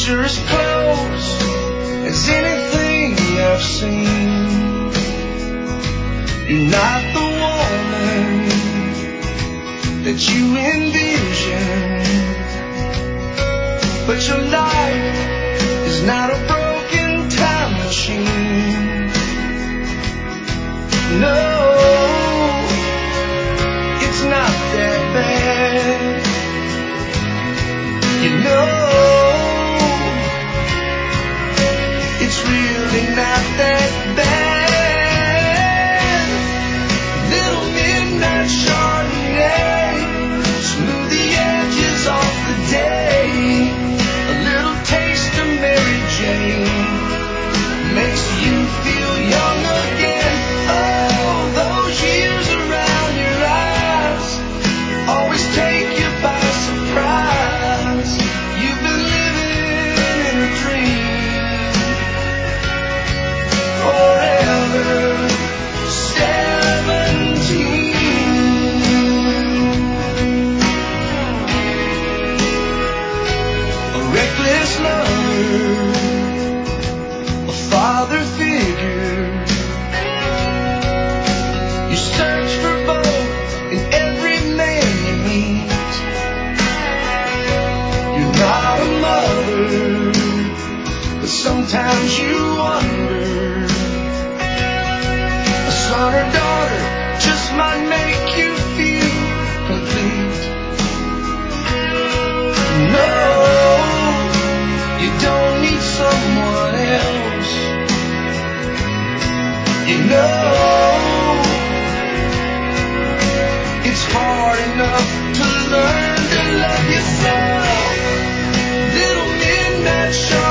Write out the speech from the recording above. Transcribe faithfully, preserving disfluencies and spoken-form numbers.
picture as close as anything I've seen. You're not the woman that you envision, but your life is not a broken time machine. No, it's not that bad. You know, it's really not that bad. Little midnight Chardonnay, smooth the edges off the day. A little taste of Mary Jane makes you feel young again. Oh, those years around your eyes always take you by surprise. You've been living in a dream forever. Seventeen, a reckless lover, a father figure. You search for both in every man you meet. You're not a mother, but sometimes you wonder. A son or daughter just might make you feel complete. No, you don't need someone else. You know, it's hard enough to learn to love yourself. Little midnight show.